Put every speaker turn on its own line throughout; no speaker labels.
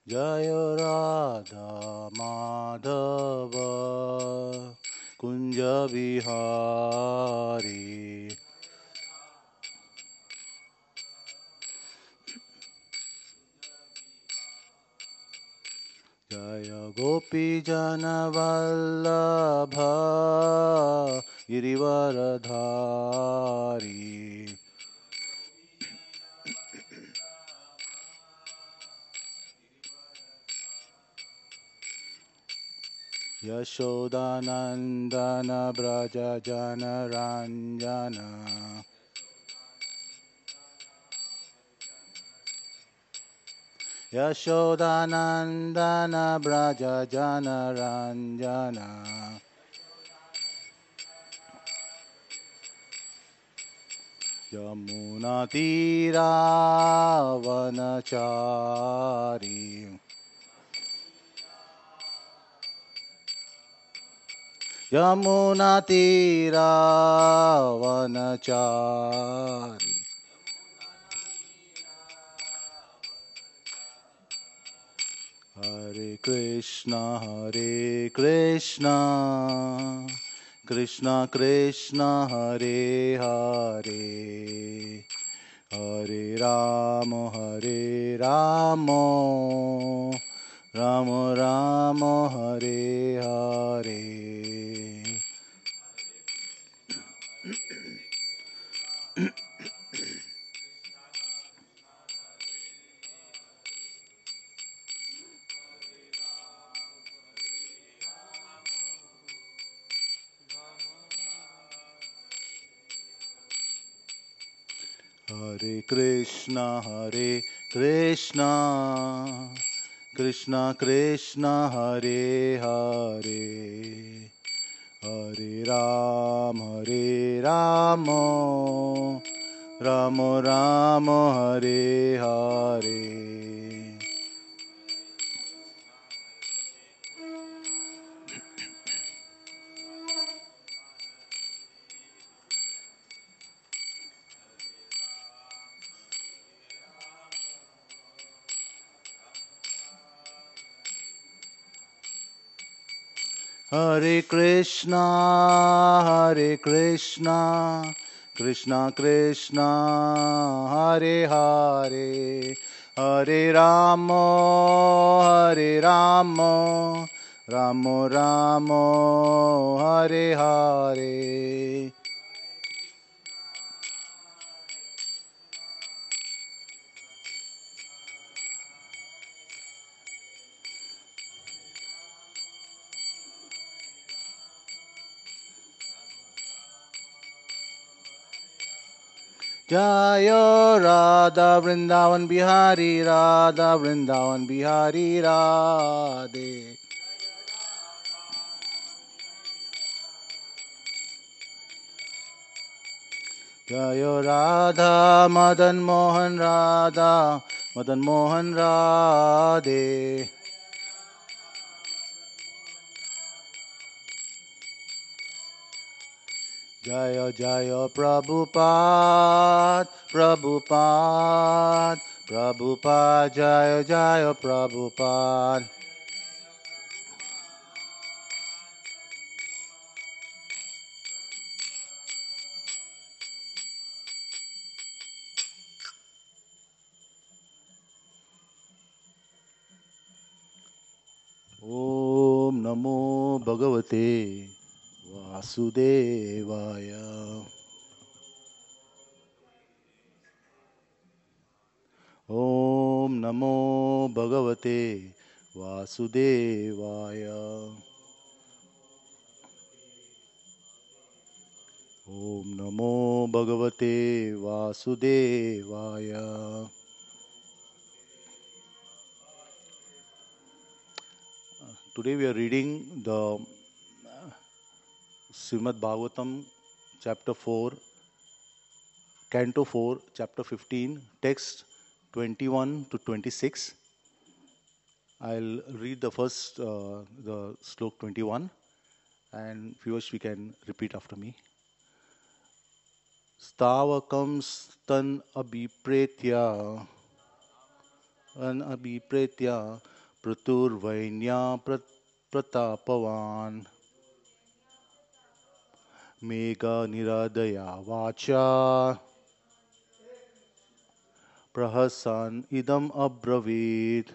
Jai Radha Madhav Kunj Bihari Jai Gopi Jan Vallabh Girivardhari Yashodanandan Braj Jan Ranjan Yashodanandan Braj Jan Ranjan Yamuna तीरावनचारी Yamuna तीरावनचारी Hare Krishna Krishna Krishna Hare Hare Hare Rama Rama Rama Hare Hare Hare Krishna Krishna Krishna Hare Hare Hare Rama Rama Rama Hare Hare Hare Krishna Krishna Krishna Hare Hare Hare Rama Rama Rama Hare Hare Jaya Radha Vrindavan Bihari Radha Vrindavan Bihari Radhe Jaya Radha Madan Mohan Radha Madan Mohan Radhe Jaya Jaya Prabhupada Prabhupada Prabhupada Jaya Jaya Prabhupada Om Namo Bhagavate Vasudevaya Om Namo Bhagavate Vasudevaya Om Namo Bhagavate Vasudevaya Today we are reading the Srimad Bhagavatam chapter 4 Canto 4 chapter 15 text 21 to 26 I'll read the first the slok 21 and viewers we can repeat after me Stavakam stan abhipretya Pruturvainya Pratapavan Mega Niradaya Vacha Prahasan Idam Abravit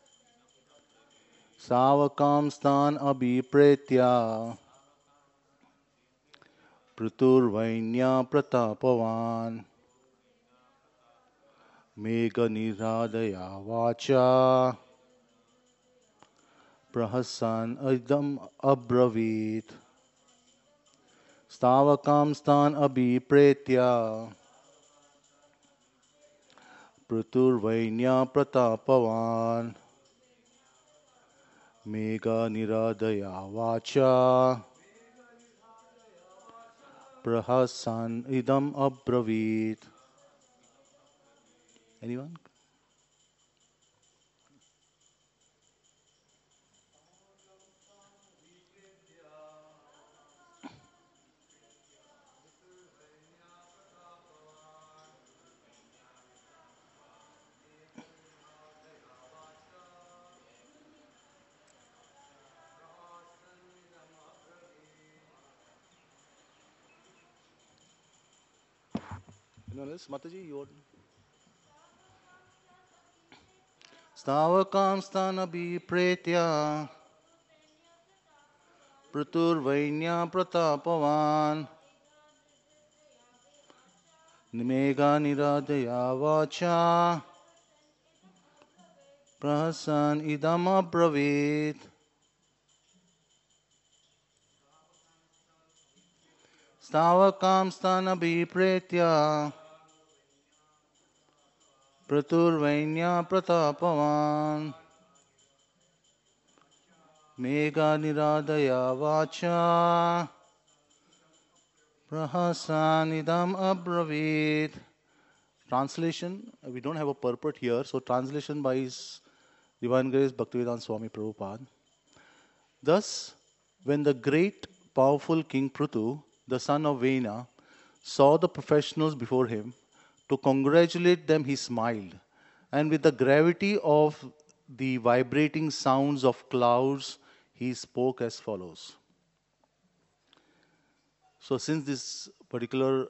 Savakam Stan Abhipretya Pruturvainya Pratapavan Mega Niradaya Vacha Prahasan Idam Abravit Stavakam Stan Abhipretya Pruturvainya Pratapavan Mega Niradaya Vacha Prahasan Idam Abravit. Anyone? Anyone else? Mataji, you want? Stavakam Stana Bipretya Pruturvainya Pratapavan Nimega Niradaya Vacha Prahasan Idam Abravit Stavakam Stana Bipretya Pruturvainya Pratapavan Mega Niradaya Vacha Prahasanidam Abravit. Translation, we don't have a purport here, so translation by His Divine Grace Bhaktivedanta Swami Prabhupada. Thus, when the great powerful King Prithu, the son of Vena, saw the professionals before him, to congratulate them he smiled, and with the gravity of the vibrating sounds of clouds, he spoke as follows. So since this particular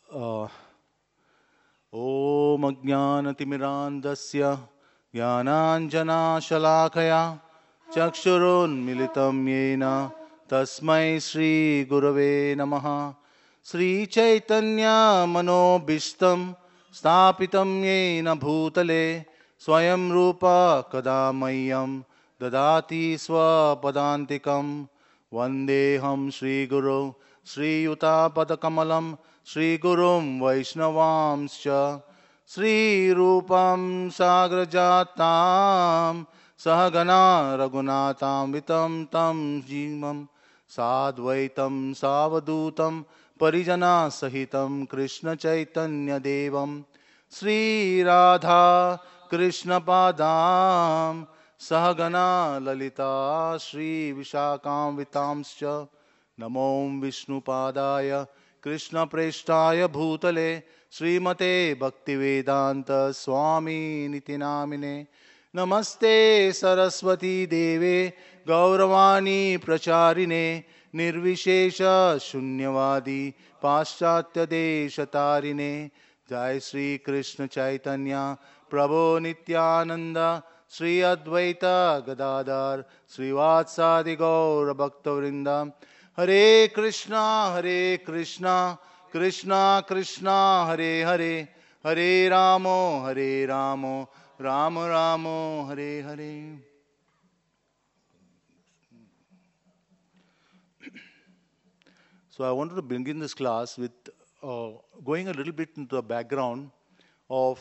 Om Ajnanatimirandasya Jnananjana Shalakaya Chakshurun Militam Yena Tasmai Sri Gurave Namaha Sri Chaitanya Manobishtam Stapitam Yena Bhutale Swayam Rupa Kadamayam Dadati Swapadantikam Vandeham Sri Guru Sri Yuta Padakamalam Sri Gurum Vaishnavamscha Sri Rupam Sagrajatam Sahagana Raghunatam Vitam Tam Jimam Sadvaitam Savadutam Parijana Sahitam Krishna Chaitanya Devam Sri Radha Krishna Padam Sahagana Lalita Sri Vishakam Vitamscha Namo Vishnu Padaya Krishna Preshtaya Bhutale Srimate Bhaktivedanta Swami Nitinamine Namaste Saraswati Deve Gauravani Pracharine Nirvishesha Shunyavadi Paschatya Deshatarine Jai Sri Krishna Chaitanya Prabhu Nityananda Sri Advaita Gadadhar Sri Vatsadi Gaura Bhaktavrinda Hare Krishna, Krishna Krishna, Hare Hare, Hare Ramo, Rama Ramo, Hare Hare. So I wanted to begin this class with going a little bit into the background of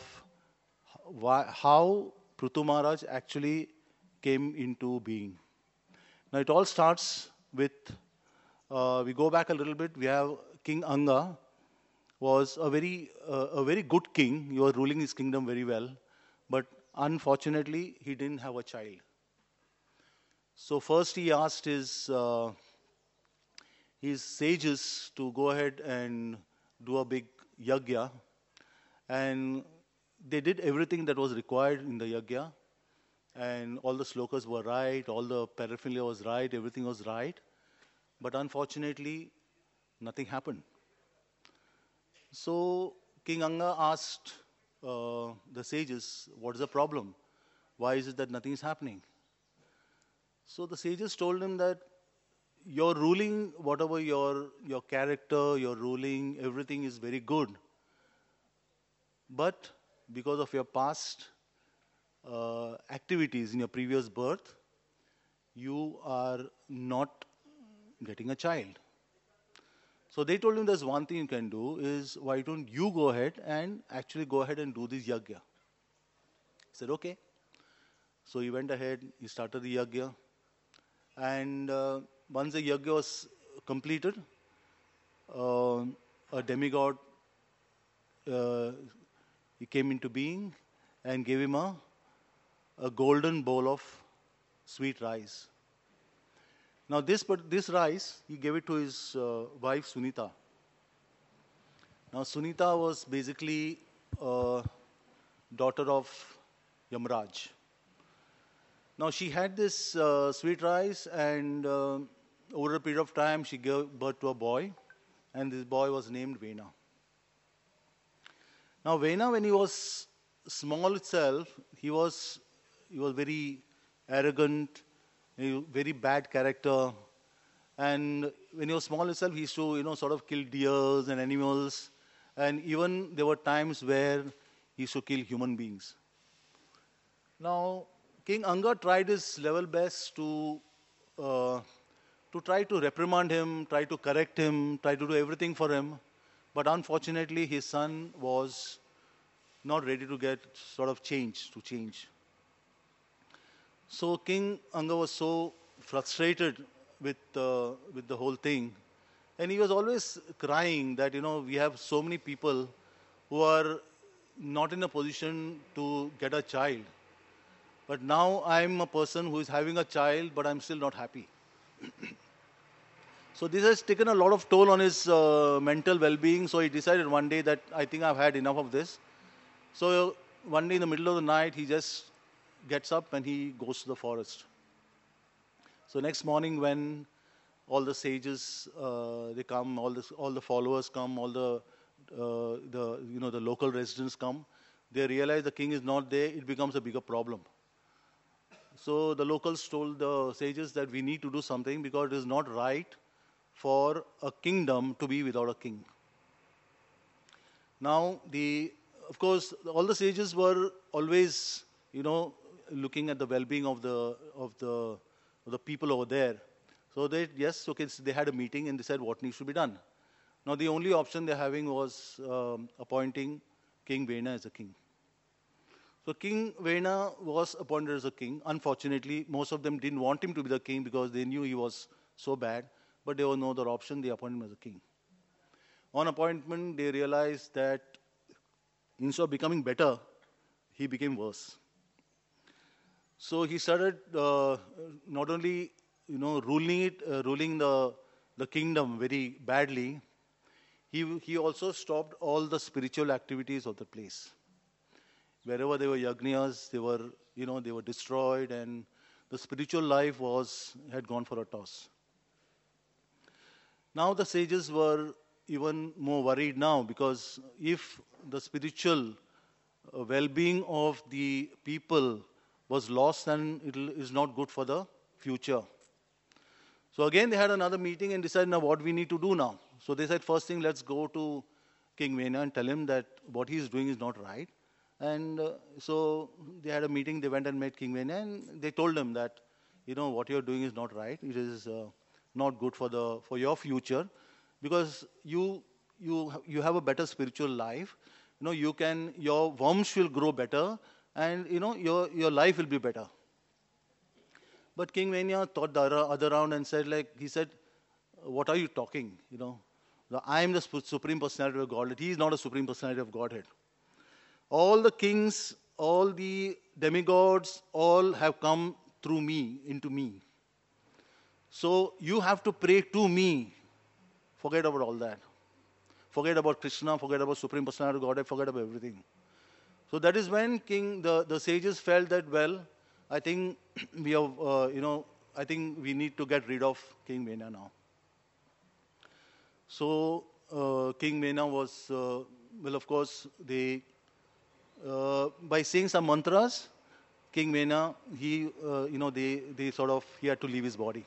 how Prithu Maharaj actually came into being. Now it all starts with we go back a little bit. We have King Anga, was a very good king. He was ruling his kingdom very well, but unfortunately he didn't have a child. So first he asked his sages to go ahead and do a big yagya, and they did everything that was required in the yagya. and all the slokas were right, all the paraphernalia was right, everything was right. But unfortunately, nothing happened. So King Anga asked the sages, what is the problem? Why is it that nothing is happening? So the sages told him that your ruling, whatever your character, your ruling, everything is very good. But because of your past activities in your previous birth, you are not getting a child. So they told him there's one thing you can do is why don't you go ahead and actually go ahead and do this yagya. He said, okay. So he went ahead, he started the yagya. And once the yagya was completed, uh, a demigod uh, he came into being and gave him a golden bowl of sweet rice. Now this rice, he gave it to his wife Sunita. Now Sunita was basically a daughter of Yamraj. Now she had this sweet rice, and over a period of time she gave birth to a boy, and this boy was named Vena. Now Vena, when he was small itself, he was very arrogant, very bad character, and when he was small itself, he used to sort of kill deers and animals, and even there were times where he used to kill human beings. Now King Anga tried his level best to try to reprimand him, try to correct him, try to do everything for him. But unfortunately, his son was not ready to get sort of change. So King Anga was so frustrated with the whole thing, and he was always crying that we have so many people who are not in a position to get a child, but now I'm a person who is having a child, but I'm still not happy. So this has taken a lot of toll on his mental well-being. So he decided one day that I think I've had enough of this. So one day in the middle of the night, he just gets up and he goes to the forest. So next morning, when all the sages they come, all the followers come, all the local residents come, they realize the king is not there. It becomes a bigger problem. So the locals told the sages that we need to do something because it is not right for a kingdom to be without a king. Now, of course, all the sages were always, looking at the well-being of the people over there. So they had a meeting and they said what needs to be done. Now, the only option they're having was appointing King Vena as a king. So King Vena was appointed as a king. Unfortunately, most of them didn't want him to be the king because they knew he was so bad. But there was no other option. They appointed him as a king. On appointment, they realized that instead of becoming better, he became worse. So he started not only ruling the kingdom very badly. He also stopped all the spiritual activities of the place. Wherever there were yagnas, they were destroyed, and the spiritual life had gone for a toss. Now the sages were even more worried now because if the spiritual well-being of the people was lost, then it is not good for the future. So again, they had another meeting and decided now what we need to do now. So they said, first thing, let's go to King Vena and tell him that what he is doing is not right. And so they had a meeting, they went and met King Vena, and they told him that, what you're doing is not right. It is not good for your future, because you have a better spiritual life. Your Vamsh will grow better, and your life will be better. But King Vena thought the other round and said, what are you talking? I am the Supreme Personality of Godhead. He is not a Supreme Personality of Godhead. All the kings, all the demigods, all have come through me, into me. So you have to pray to me. Forget about all that. Forget about Krishna, forget about Supreme Personality of Godhead, forget about everything. So that is when the sages felt that, well, I think we have, I think we need to get rid of King Vena now. So King Vena was, well, of course, by saying some mantras, King Vena, they sort of, he had to leave his body.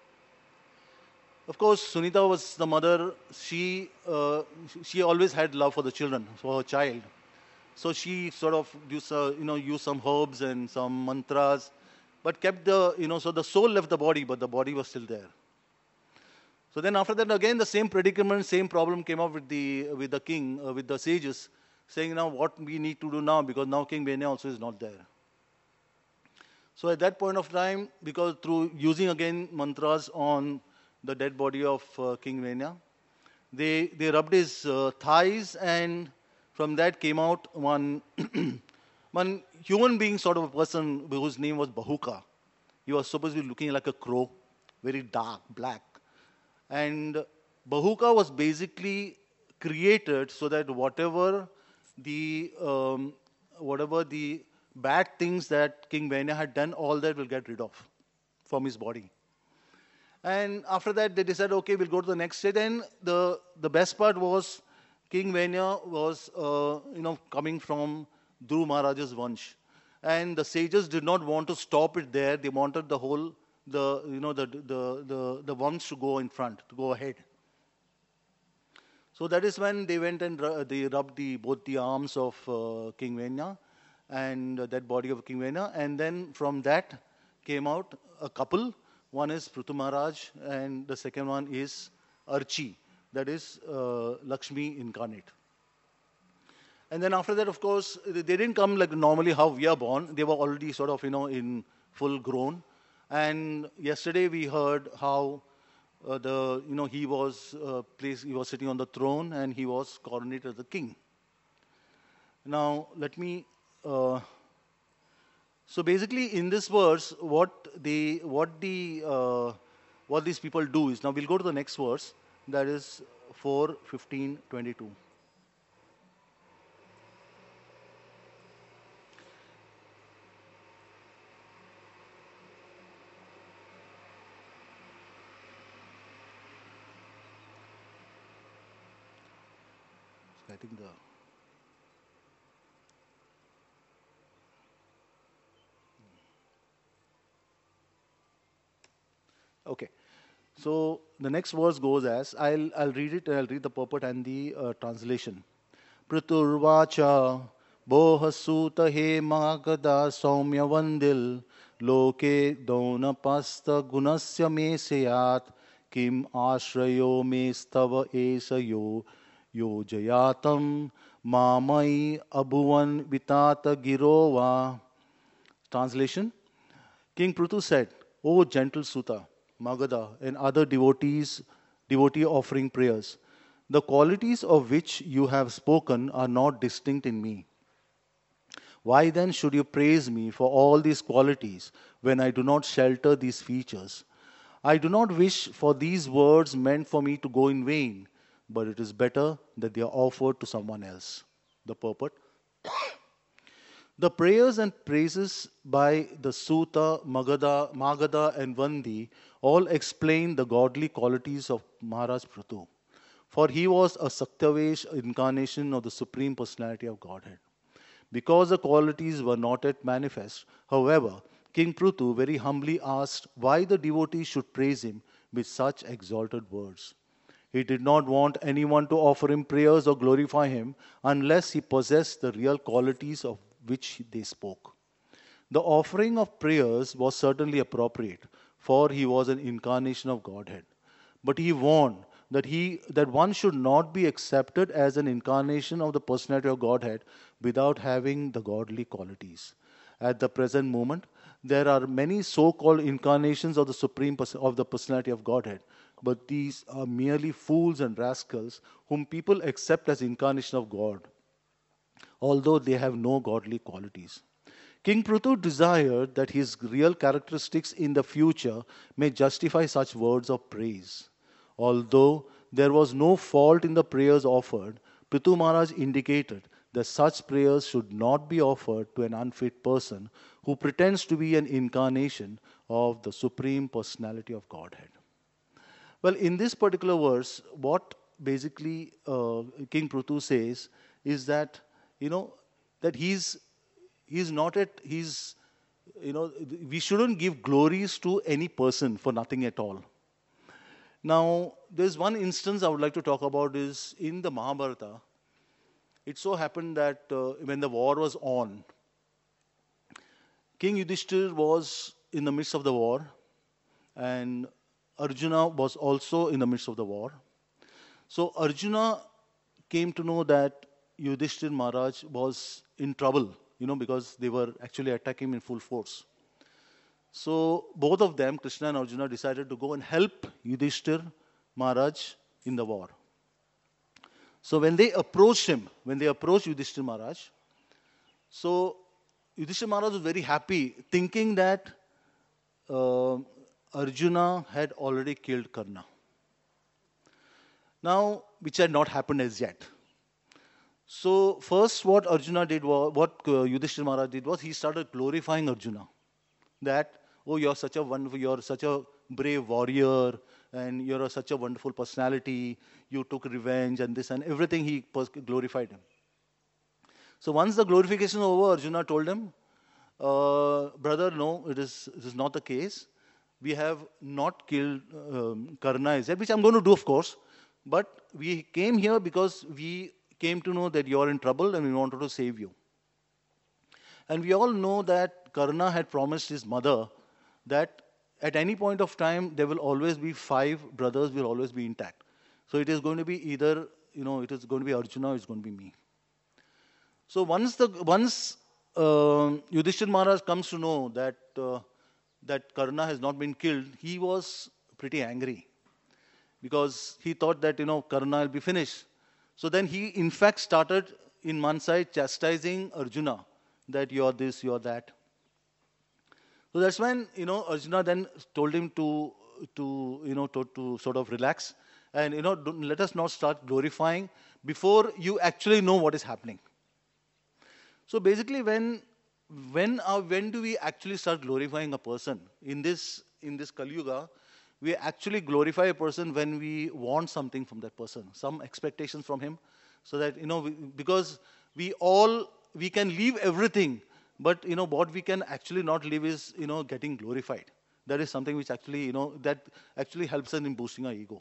Of course, Sunita was the mother. She always had love for the children, for her child. So she sort of used some herbs and some mantras, but kept so the soul left the body, but the body was still there. So then after that, again, the same predicament, same problem came up with the king, with the sages, saying now what we need to do now, because now King Vena also is not there. So at that point of time, because through using again mantras on the dead body of King Vena, they rubbed his thighs, and from that came out one one human being sort of a person whose name was Bahuka. He was supposed to be looking like a crow, very dark, black. And Bahuka was basically created so that whatever the bad things that King Vena had done, all that will get rid of from his body. And after that, they decided, okay, we'll go to the next stage. And the best part was King Vena was, coming from Dhruv Maharaj's vansh. And the sages did not want to stop it there. They wanted the whole, the vansh to go in front, to go ahead. So that is when they went and they rubbed both the arms of King Vena and that body of King Vena. And then from that came out a couple. One is Prithu Maharaj and the second one is Archi. That is Lakshmi incarnate. And then after that, of course, they didn't come like normally how we are born. They were already sort of, in full grown. And yesterday we heard how he was sitting on the throne and he was coronated as the king. Now, let me, so basically in this verse, what these people do is, now we'll go to the next verse, that is 4:15-22. I think okay. So the next verse goes as, I'll read it, and I'll read the purport and the translation. Praturvacha bohasuta he magada saumya vandil loke donapasta gunasya me seyat kim ashrayo me stava esayo yojayatam mamai abhuvan vitata girova. Translation. King Prithu said, O gentle Suta, Magadha, and other devotee offering prayers, the qualities of which you have spoken are not distinct in me. Why then should you praise me for all these qualities when I do not shelter these features? I do not wish for these words meant for me to go in vain, but it is better that they are offered to someone else. The purport. The prayers and praises by the Suta, Magadha and Vandi all explain the godly qualities of Maharaj Prithu. For he was a Saktavesh incarnation of the Supreme Personality of Godhead. Because the qualities were not yet manifest, however, King Prithu very humbly asked why the devotees should praise him with such exalted words. He did not want anyone to offer him prayers or glorify him unless he possessed the real qualities of which they spoke. The offering of prayers was certainly appropriate, for he was an incarnation of Godhead. But he warned that one should not be accepted as an incarnation of the personality of Godhead without having the godly qualities. At the present moment, there are many so-called incarnations of the personality of Godhead, but these are merely fools and rascals whom people accept as incarnation of God, although they have no godly qualities. King Prithu desired that his real characteristics in the future may justify such words of praise. Although there was no fault in the prayers offered, Prithu Maharaj indicated that such prayers should not be offered to an unfit person who pretends to be an incarnation of the Supreme Personality of Godhead. Well, in this particular verse, what basically King Prutu says is that, that he's not at, we shouldn't give glories to any person for nothing at all. Now, there's one instance I would like to talk about is in the Mahabharata. It so happened that when the war was on, King Yudhishthir was in the midst of the war, and Arjuna was also in the midst of the war. So Arjuna came to know that Yudhishthir Maharaj was in trouble, because they were actually attacking him in full force. So both of them, Krishna and Arjuna, decided to go and help Yudhishthir Maharaj in the war. So when they approached Yudhishthir Maharaj, so Yudhishthir Maharaj was very happy, thinking that Arjuna had already killed Karna. Now, which had not happened as yet. So first what Arjuna did was, what Yudhishthir Maharaj did was, he started glorifying Arjuna. That, oh, you're such a brave warrior, and you're such a wonderful personality, you took revenge and this and everything, he glorified him. So once the glorification was over, Arjuna told him, brother, no, it is not the case. We have not killed Karna as yet, which I'm going to do, of course. But we came here because we came to know that you're in trouble and we wanted to save you. And we all know that Karna had promised his mother that at any point of time, there will always be 5 brothers will always be intact. So it is going to be either, it is going to be Arjuna or it's going to be me. So once Yudhishthir Maharaj comes to know that that Karna has not been killed, he was pretty angry, because he thought that, Karna will be finished. So then he, in fact, started in one side chastising Arjuna, that you're this, you're that. So that's when, Arjuna then told him to sort of relax and, let us not start glorifying before you actually know what is happening. So basically, when do we actually start glorifying a person? In this Kali Yuga, we actually glorify a person when we want something from that person, some expectations from him, so that, because we can leave everything, but, what we can actually not leave is, getting glorified. That is something which actually, that actually helps us in boosting our ego.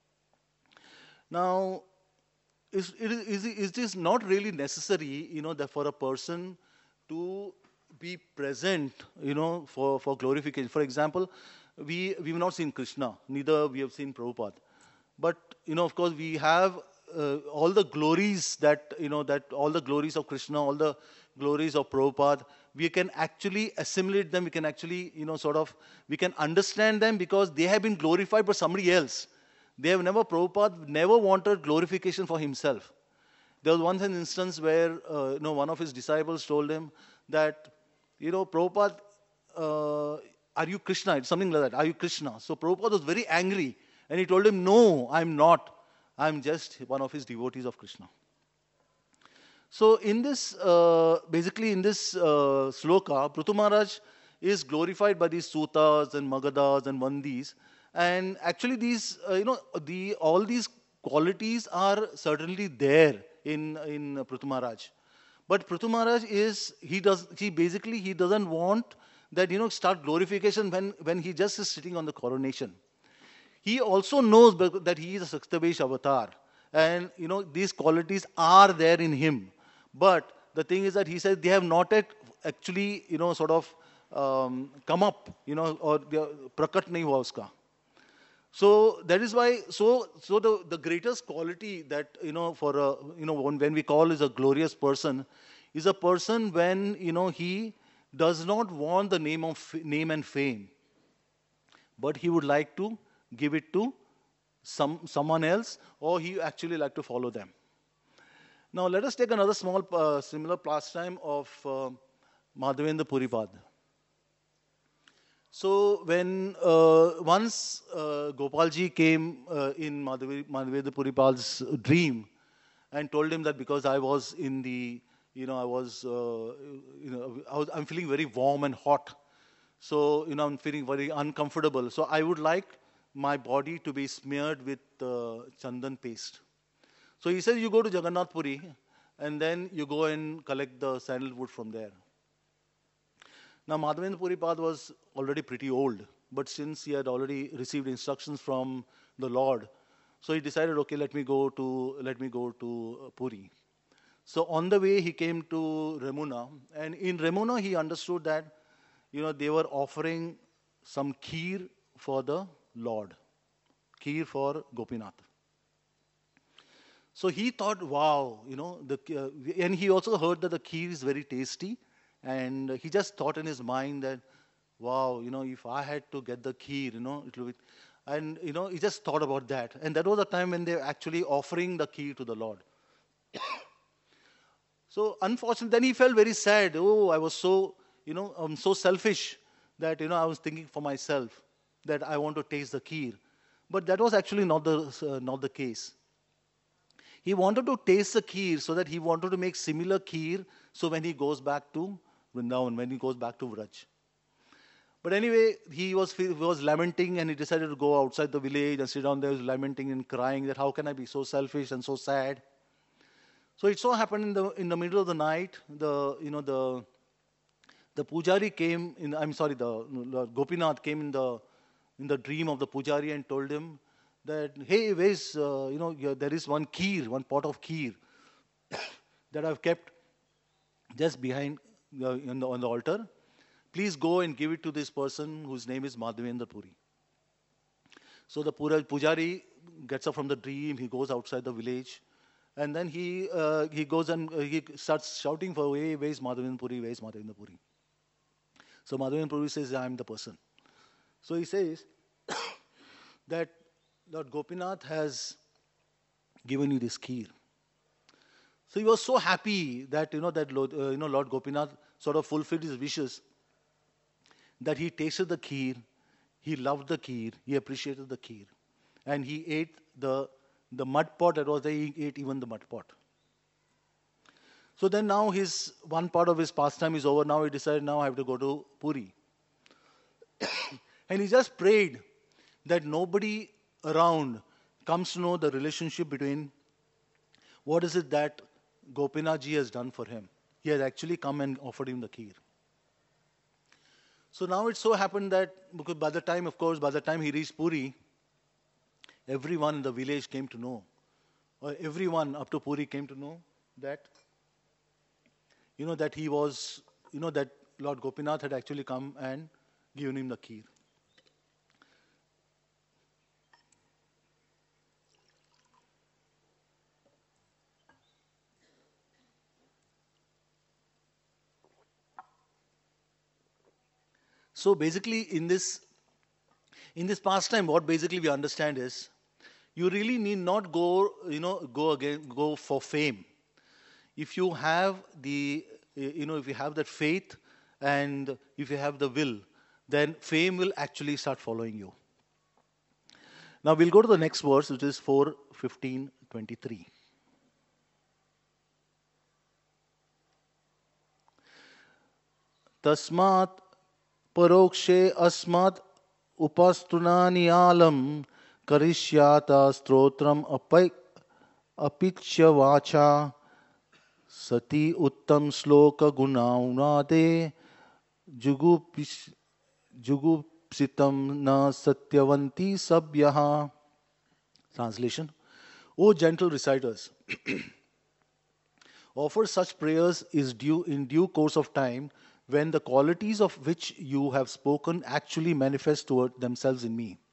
Now, is this not really necessary, that for a person to be present, for glorification? For example, we've not seen Krishna, neither we have seen Prabhupada. But, of course, we have all the glories that all the glories of Krishna, all the glories of Prabhupada, we can actually assimilate them, we can actually, we can understand them because they have been glorified by somebody else. Prabhupada never wanted glorification for himself. There was once an instance where, one of his disciples told him that, Prabhupada, are you Krishna? It's something like that. Are you Krishna? So Prabhupada was very angry and he told him, no, I'm not. I'm just one of his devotees of Krishna. So in this, basically in this sloka, Prutu Maharaj is glorified by these sutas and magadas and vandis. And actually these, all these qualities are certainly there in Prutu Maharaj. But Prutu Maharaj he doesn't want that, start glorification when he just is sitting on the coronation. He also knows that he is a Saktavesh avatar. And, these qualities are there in him. But the thing is that he says they have not yet actually, come up, or prakat nahi hua uska. So that is why, so the greatest quality that, for a, when we call is a glorious person, is a person when, he does not want the name and fame, but he would like to give it to someone else, or he actually like to follow them. Now let us take another small similar pastime of Madhavendra Puripad. So when once Gopalji came in Madhavendra Puripad's dream, and told him that because I was in the, I'm feeling very warm and hot. So, I'm feeling very uncomfortable. So I would like my body to be smeared with chandan paste. So he says, you go to Jagannath Puri and then you go and collect the sandalwood from there. Now, Madhavendra Puripad was already pretty old, but since he had already received instructions from the Lord, so he decided, okay, let me go to Puri. So on the way, he came to Remuna, and in Remuna, he understood that, they were offering some kheer for the Lord, kheer for Gopinath. So he thought, wow, and he also heard that the kheer is very tasty, and he just thought in his mind that, wow, if I had to get the kheer, it will be, and he just thought about that, and that was a time when they were actually offering the kheer to the Lord. So unfortunately, then he felt very sad. Oh, I was so, I'm so selfish that, I was thinking for myself that I want to taste the kheer. But that was actually not the case. He wanted to taste the kheer so that he wanted to make similar kheer so when he goes back to Vrindavan, when he goes back to Vraj. But anyway, he was lamenting and he decided to go outside the village and sit down there, lamenting and crying that how can I be so selfish and so sad. So it so happened in the middle of the night, the pujari came in. I'm sorry, the Gopinath came in the dream of the pujari and told him that, hey, where's there is one kheer, one pot of kheer that I've kept just behind on the altar. Please go and give it to this person whose name is Madhavendra Puri. So the pujari gets up from the dream. He goes outside the village. And then he goes and he starts shouting for, hey, where is Madhavendra Puri? Where is Madhavendra Puri? So Madhavendra Puri says, I am the person. So he says that Lord Gopinath has given you this kheer. So he was so happy that, Lord Gopinath sort of fulfilled his wishes, that he tasted the kheer, he loved the kheer, he appreciated the kheer. And he ate the mud pot that was there, he ate even the mud pot. So then now one part of his pastime is over. Now he decided, now I have to go to Puri. And he just prayed that nobody around comes to know the relationship between what is it that Gopinath ji has done for him. He has actually come and offered him the kheer. So now it so happened that, because by the time he reached Puri, everyone in the village came to know, or everyone up to Puri came to know that, that he was, that Lord Gopinath had actually come and given him the kheer. So basically, in this pastime, what basically we understand is, you really need not go for fame. If you have if you have that faith and if you have the will, then fame will actually start following you. Now we'll go to the next verse, which is 4:15-23. Tasmat parokshe asmad upastunaniyalam karishyata strotram apicya vacha sati uttam sloka gunaunade jugupsitam na satyavanti sabyaha. Translation: O gentle reciters, offer such prayers in due course of time, when the qualities of which you have spoken actually manifest toward themselves in me.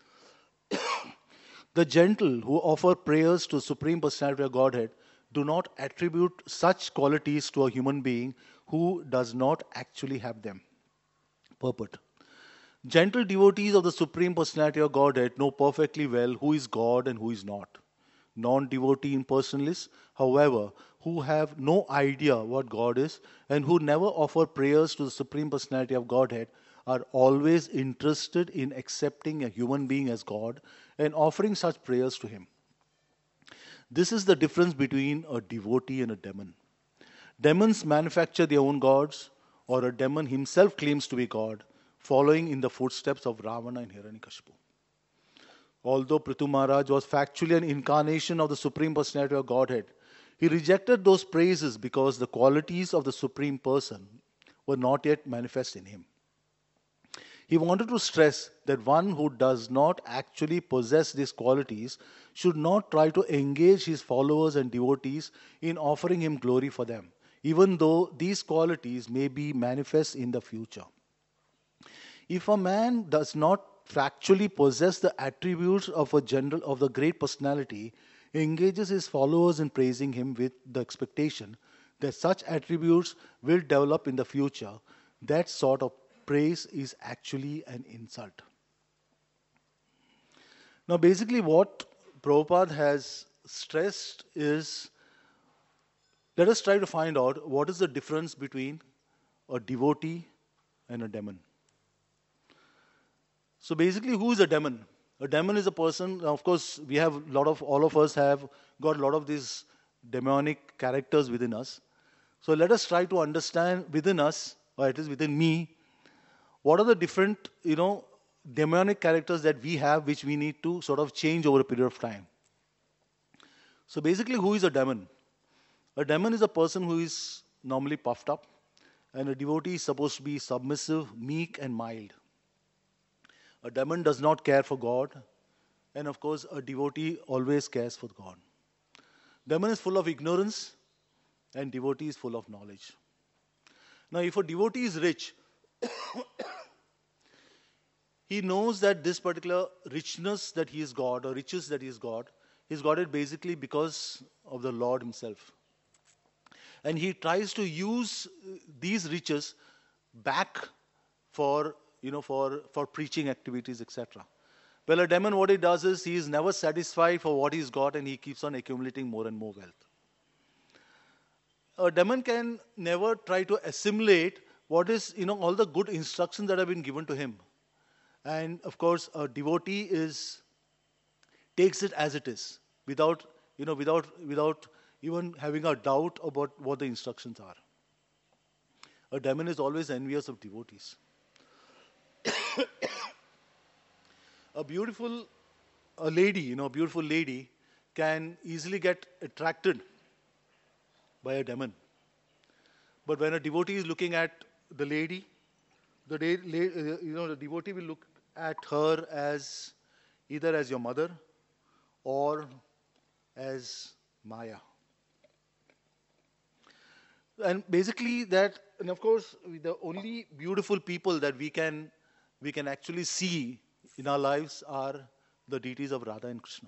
The gentle who offer prayers to Supreme Personality of Godhead do not attribute such qualities to a human being who does not actually have them. Purport: gentle devotees of the Supreme Personality of Godhead know perfectly well who is God and who is not. Non-devotee impersonalists, however, who have no idea what God is and who never offer prayers to the Supreme Personality of Godhead, are always interested in accepting a human being as God and offering such prayers to him. This is the difference between a devotee and a demon. Demons manufacture their own gods, or a demon himself claims to be God, following in the footsteps of Ravana and Hiranyakashipu. Although Prithu Maharaj was factually an incarnation of the Supreme Personality of Godhead, he rejected those praises because the qualities of the Supreme Person were not yet manifest in him. He wanted to stress that one who does not actually possess these qualities should not try to engage his followers and devotees in offering him glory for them, even though these qualities may be manifest in the future. If a man does not factually possess the attributes of the great personality, he engages his followers in praising him with the expectation that such attributes will develop in the future, that sort of praise is actually an insult. Now, basically, what Prabhupada has stressed is, let us try to find out what is the difference between a devotee and a demon. So basically, who is a demon? A demon is a person, of course, all of us have got a lot of these demonic characters within us. So let us try to understand within us, or at least within me, what are the different, demonic characters that we have which we need to sort of change over a period of time. So basically, who is a demon? A demon is a person who is normally puffed up, and a devotee is supposed to be submissive, meek, and mild. A demon does not care for God, and of course, a devotee always cares for God. Demon is full of ignorance, and devotee is full of knowledge. Now, if a devotee is rich, he knows that this particular richness that he is God, or riches that he is God, he's got it basically because of the Lord himself. And he tries to use these riches back for preaching activities, etc. Well, a demon, what he does is he is never satisfied for what he's got, and he keeps on accumulating more and more wealth. A demon can never try to assimilate what is, all the good instructions that have been given to him. And of course, a devotee takes it as it is, without even having a doubt about what the instructions are. A demon is always envious of devotees. A beautiful lady can easily get attracted by a demon. But when a devotee is looking at the lady, the devotee will look at her as either as your mother or as Maya. And basically and of course, the only beautiful people that we can actually see in our lives are the deities of Radha and Krishna.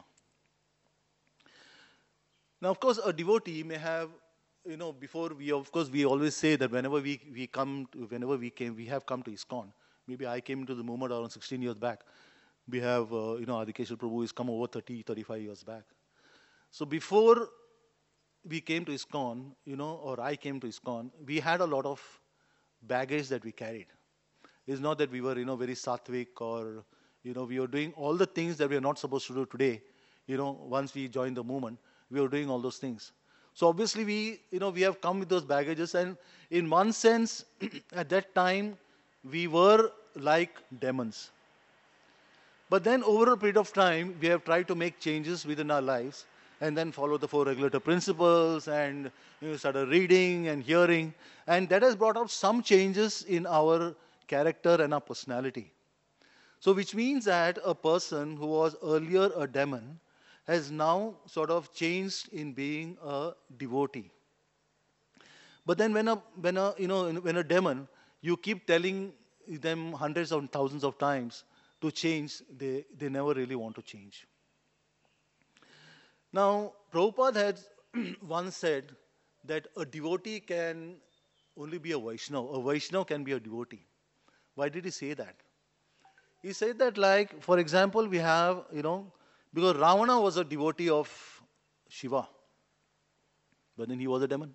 Now, of course, a devotee may have, we always say that whenever we have come to ISKCON. Maybe I came into the movement around 16 years back. We have, Adhikeshwar Prabhu has come over 35 years back. So before we came to ISKCON, or I came to ISKCON, we had a lot of baggage that we carried. It's not that we were, very sattvic, or, we were doing all the things that we are not supposed to do today. Once we joined the movement, we were doing all those things. So obviously we have come with those baggages, and in one sense, at that time, we were like demons. But then over a period of time, we have tried to make changes within our lives, and then follow the 4 regulator principles, and started reading and hearing, and that has brought out some changes in our character and our personality. So which means that a person who was earlier a demon has now sort of changed in being a devotee. But then when a demon, you keep telling them hundreds of thousands of times to change, they never really want to change. Now, Prabhupada had once said that a devotee can only be a Vaishnava. A Vaishnava can be a devotee. Why did he say that? He said that, like, for example, we have, because Ravana was a devotee of Shiva, but then he was a demon.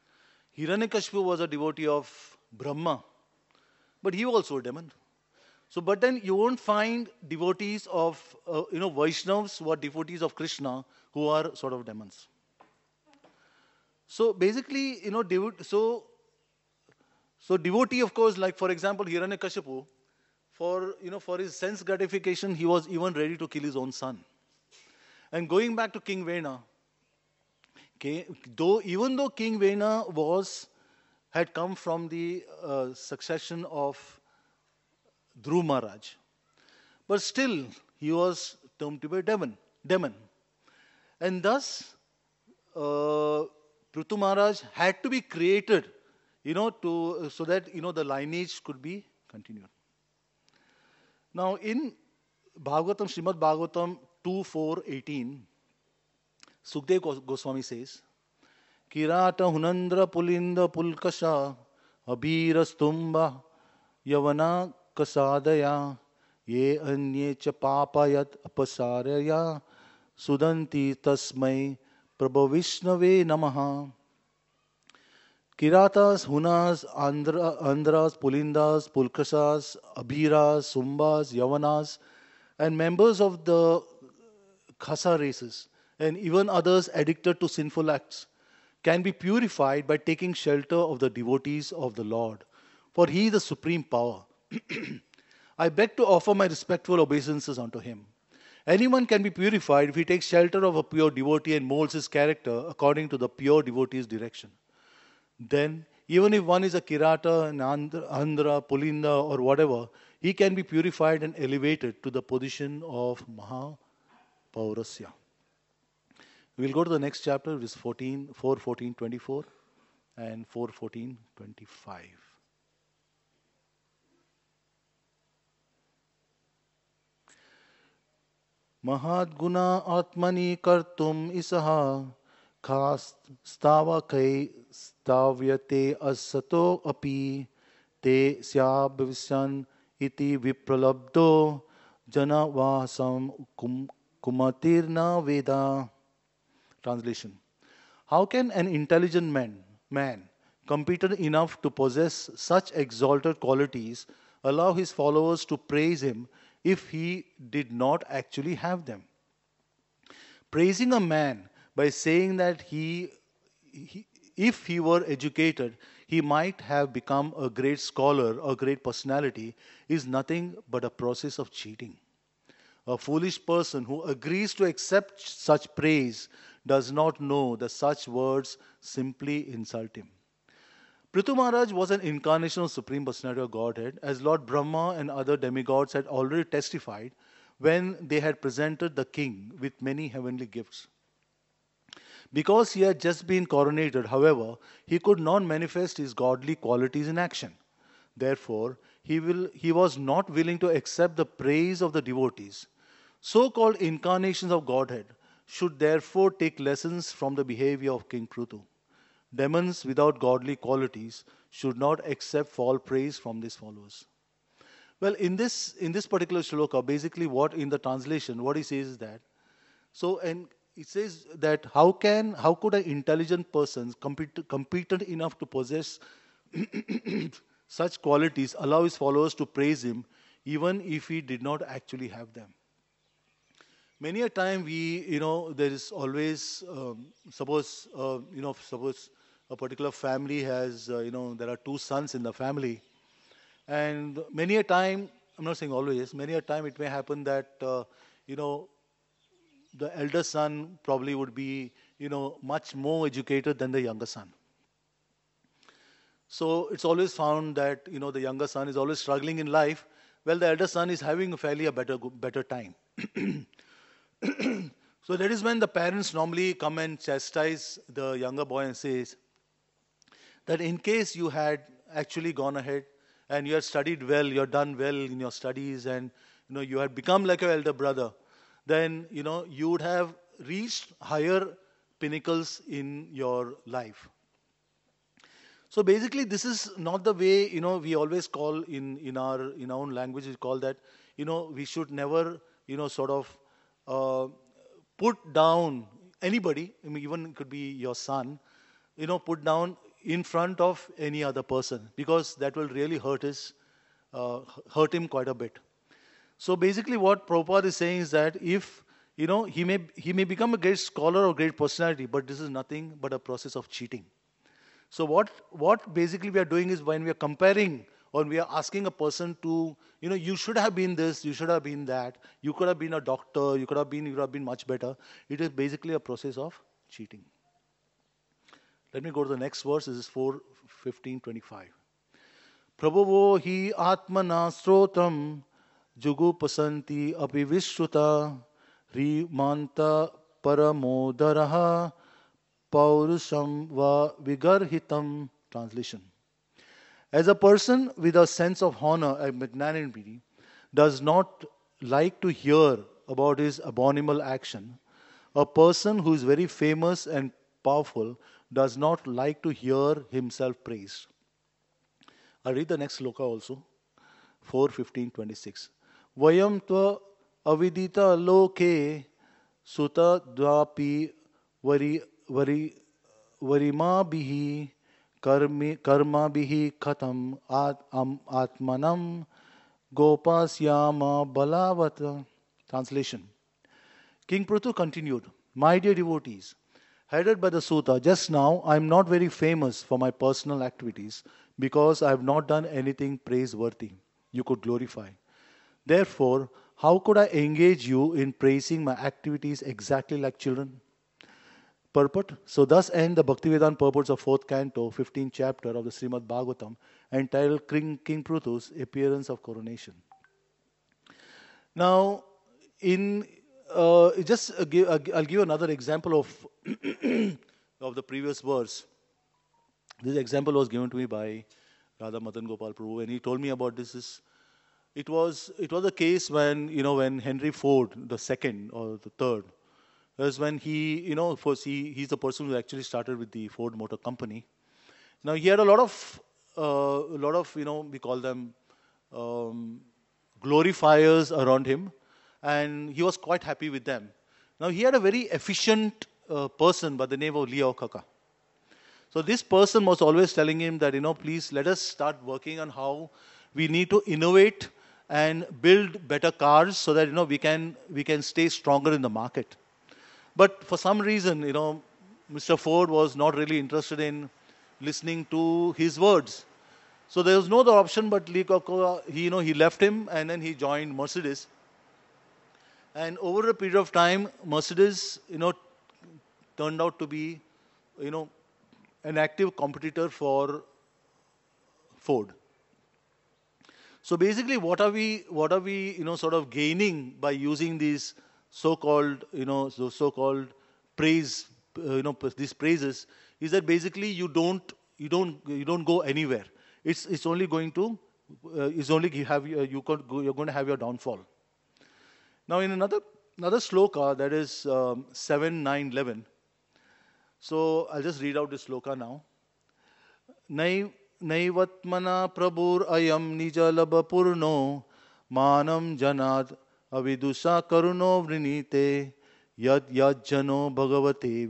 Hiranyakashipu was a devotee of Brahma, but he was also a demon. So, but then you won't find devotees of, Vaishnavas who are devotees of Krishna who are sort of demons. So basically, so devotee, of course, like for example, Hiranyakashipu, for his sense gratification, he was even ready to kill his own son. And going back to King Vena, even though King Vena had come from the succession of Dhruv Maharaj, but still he was termed to be a demon. And thus, Prithu Maharaj had to be created, so that, the lineage could be continued. Now, in Bhagavatam, Srimad Bhagavatam 2:4-18, Sukdev Goswami says, Kirata Hunandra Pulinda Pulkasha Abhirastumba Yavana Kasadaya Ye Anye Cha Papayat Apasaraya Sudanti Tasmai Prabhavishnave Namaha. Kiratas, Hunas, Andhras, Pulindas, Pulkasas, Abhiras, Sumbas, Yavanas, and members of the Khasa races, and even others addicted to sinful acts, can be purified by taking shelter of the devotees of the Lord, for He is the supreme power. I beg to offer my respectful obeisances unto Him. Anyone can be purified if he takes shelter of a pure devotee and molds his character according to the pure devotee's direction. Then, even if one is a Kirata, an Andhra, Pulinda, or whatever, he can be purified and elevated to the position of Mahapaurasya. We'll go to the next chapter, which is 4:14-24 and 4:14-25. Mahadguna Atmani Kartum Isaha Khas Stava Kai Stavyate Asato Api Te Syabhavisyan Iti Vipralabdo Jana Vasam Kumatirna Veda. Translation. How can an intelligent man, competent enough to possess such exalted qualities, allow his followers to praise him if he did not actually have them? Praising a man by saying that if he were educated, he might have become a great scholar or great personality is nothing but a process of cheating. A foolish person who agrees to accept such praise does not know that such words simply insult him. Prithu Maharaj was an incarnation of Supreme Personality of Godhead, as Lord Brahma and other demigods had already testified when they had presented the king with many heavenly gifts. Because he had just been coronated, however, he could not manifest his godly qualities in action. Therefore, he was not willing to accept the praise of the devotees. So-called incarnations of Godhead should therefore take lessons from the behavior of King Prithu. Demons without godly qualities should not accept false praise from these followers. Well, in this particular shloka, basically what in the translation, what he says is that, and it says that how could an intelligent person, competent enough to possess such qualities, allow his followers to praise him even if he did not actually have them? Many a time there is always, suppose a particular family has, there are two sons in the family. And many a time, I'm not saying always, many a time it may happen that, the elder son probably would be, much more educated than the younger son. So it's always found that, the younger son is always struggling in life. Well, the elder son is having a better time. So that is when the parents normally come and chastise the younger boy and says that in case you had actually gone ahead and you had studied well, you had done well in your studies, and you had become like your elder brother, then you would have reached higher pinnacles in your life. So basically, this is not the way we always call in our own language. We call that we should never sort of put down anybody. I mean, even it could be your son. Put down in front of any other person, because that will really hurt his hurt him quite a bit. So basically, what Prabhupada is saying is that if he may become a great scholar or great personality, but this is nothing but a process of cheating. So what basically we are doing is when we are comparing or we are asking a person to, you should have been this, you should have been that, you could have been a doctor, you could have been much better. It is basically a process of cheating. Let me go to the next verse. This is 4:15-25. Prabhavo hi atmana srotam jugupasanti api vishruta rimanta paramodaraha paurusham va vigarhitam. Translation. As a person with a sense of honor and magnanimity does not like to hear about his abominable action, a person who is very famous and powerful does not like to hear himself praised. I'll read the next sloka also. 4:15-26. Vayam tva avidita loke sutta dvapi varima bihi karma bihi khatam atmanam gopasyama balavata. Translation. King Prithu continued, my dear devotees, headed by the sutta, just now I am not very famous for my personal activities because I have not done anything praiseworthy you could glorify. Therefore, how could I engage you in praising my activities exactly like children? Purport. So thus end the Bhaktivedanta purports of 4th canto, 15th chapter of the Srimad Bhagavatam, entitled King Prithu's Appearance of Coronation. Now, I'll give another example of of the previous verse. This example was given to me by Radha Madan Gopal Prabhu, and he told me about this. It was a case when Henry Ford, the second or the third, was when first he's the person who actually started with the Ford Motor Company. Now he had a lot of we call them glorifiers around him, and he was quite happy with them. Now he had a very efficient person by the name of Leo Kaka. So this person was always telling him that, please let us start working on how we need to innovate and build better cars so that, we can stay stronger in the market. But for some reason, Mr. Ford was not really interested in listening to his words. So there was no other option but Lee Kaka, he left him and then he joined Mercedes. And over a period of time, Mercedes, turned out to be, an active competitor for Ford. So basically, what are we, sort of gaining by using these so-called, praise, these praises, is that basically you don't go anywhere. It's only going to, you're going to have your downfall. Now in another sloka, that is 7:9-11. So I'll just read out this sloka now. Naivatmana prabhur ayam nijalabha purno manam janad avidusha karuno vrinite yad jano bhagavate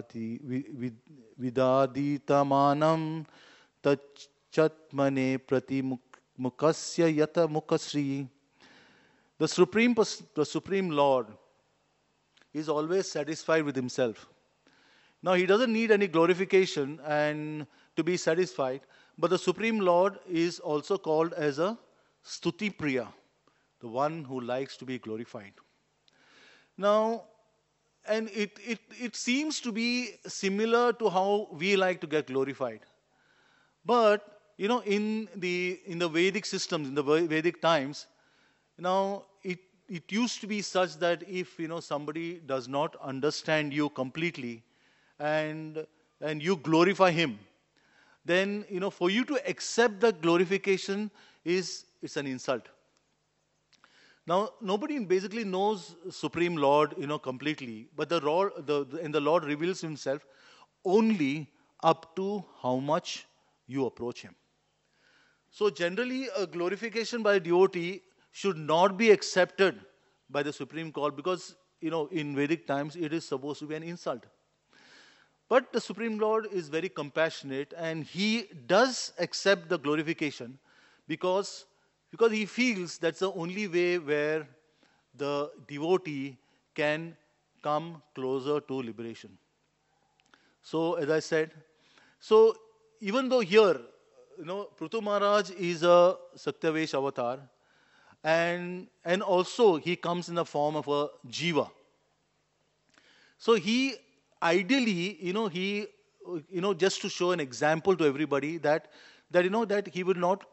vidadita manam tachatmane pratimukasya yata mukasri. The Supreme Lord is always satisfied with himself. Now he doesn't need any glorification and to be satisfied, but the Supreme Lord is also called as a Stuti Priya, the one who likes to be glorified. Now, and it seems to be similar to how we like to get glorified. But, in the Vedic systems, in the Vedic times, now it used to be such that if, somebody does not understand you completely, and you glorify him, then for you to accept the glorification it's an insult. Now nobody basically knows Supreme Lord completely, but the Lord reveals himself only up to how much you approach him. So generally a glorification by a devotee should not be accepted by the Supreme Court because in Vedic times it is supposed to be an insult. But the Supreme Lord is very compassionate and he does accept the glorification because because he feels that's the only way where the devotee can come closer to liberation. So, as I said, so even though here, Prithu Maharaj is a Satyavesh avatar, and also he comes in the form of a jiva. So he ideally, just to show an example to everybody that he would not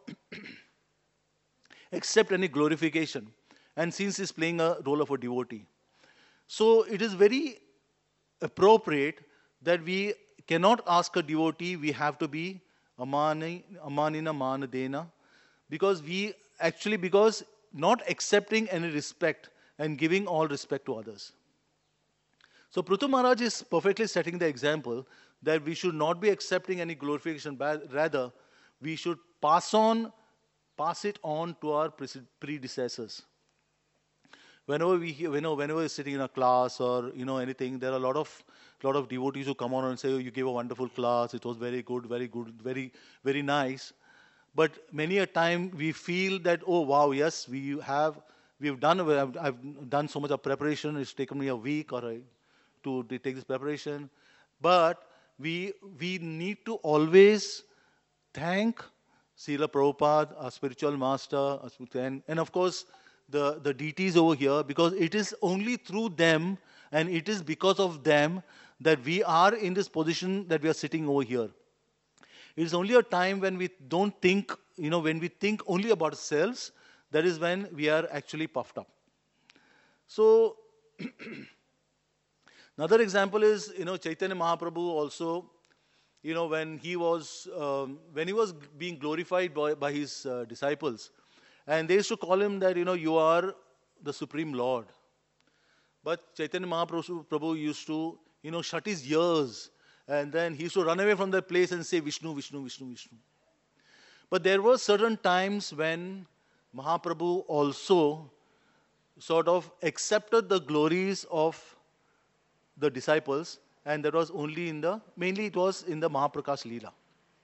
accept any glorification, and since he's playing a role of a devotee, so it is very appropriate that we cannot ask a devotee, we have to be amanina manadena, because not accepting any respect and giving all respect to others. So Prithu Maharaj is perfectly setting the example that we should not be accepting any glorification, but rather we should pass it on to our predecessors. Whenever whenever we're sitting in a class or anything, there are a lot of devotees who come on and say, "Oh, you gave a wonderful class. It was very good, very very nice." But many a time we feel that, "Oh wow, yes, I've done so much of preparation. It's taken me a week to take this preparation." But we need to always thank Srila Prabhupada, our spiritual master, and of course the deities over here, because it is only through them and it is because of them that we are in this position that we are sitting over here. It is only a time when we don't think, when we think only about ourselves, that is when we are actually puffed up. So, another example is, Chaitanya Mahaprabhu also, when he was being glorified by his disciples, and they used to call him that, you are the Supreme Lord. But Chaitanya Mahaprabhu used to, shut his ears, and then he used to run away from that place and say, Vishnu, Vishnu, Vishnu, Vishnu. But there were certain times when Mahaprabhu also sort of accepted the glories of the disciples, and that was mainly it was in the Mahaprakash Leela.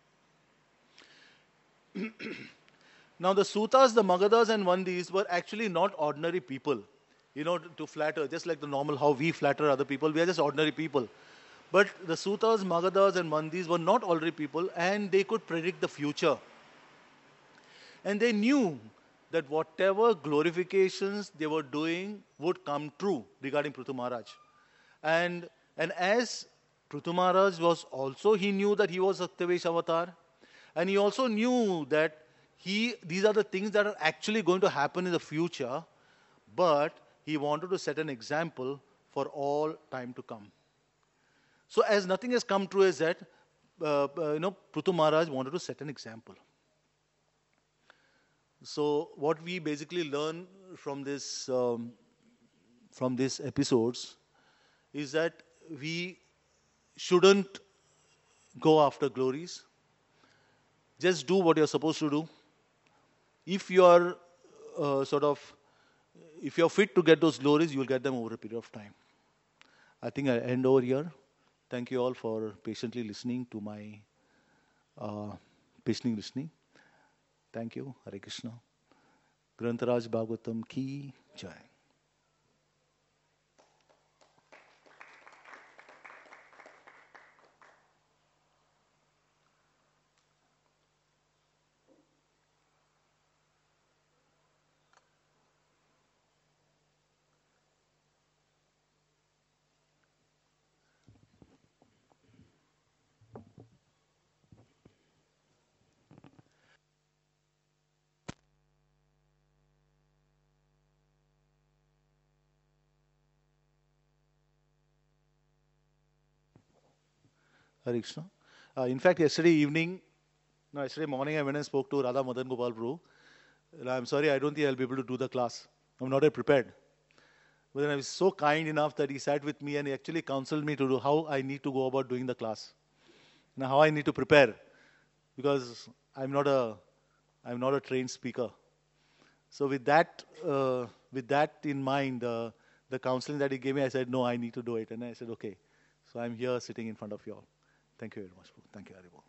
Now the Sutas, the Magadhas and Vandis were actually not ordinary people, to flatter, just like the normal how we flatter other people, we are just ordinary people. But the Sutas, Magadhas and Vandis were not ordinary people, and they could predict the future. And they knew that whatever glorifications they were doing would come true regarding Prithu Maharaj. And as Prithu Maharaj was also, he knew that he was Satyavesh avatar, and he also knew that these are the things that are actually going to happen in the future, but he wanted to set an example for all time to come. So as nothing has come true as that, Prithu Maharaj wanted to set an example. So what we basically learn from these episodes is that we shouldn't go after glories. Just do what you're supposed to do. If you are if you're fit to get those glories, you'll get them over a period of time. I think I end over here. Thank you all for patiently listening to my listening. Thank you. Hare Krishna. Grantaraj Bhagavatam ki jai. Hare Krishna. In fact, yesterday morning, I went and spoke to Radha Madan Gopal Prabhu. I'm sorry, I don't think I'll be able to do the class. I'm not yet prepared. But then I was so kind enough that he sat with me and he actually counseled me to do how I need to go about doing the class. Now, how I need to prepare, because I'm not a trained speaker. So with that in mind, the counseling that he gave me, I said, no, I need to do it. And I said, okay. So I'm here sitting in front of you all. Thank you very much. Thank you, Haribo.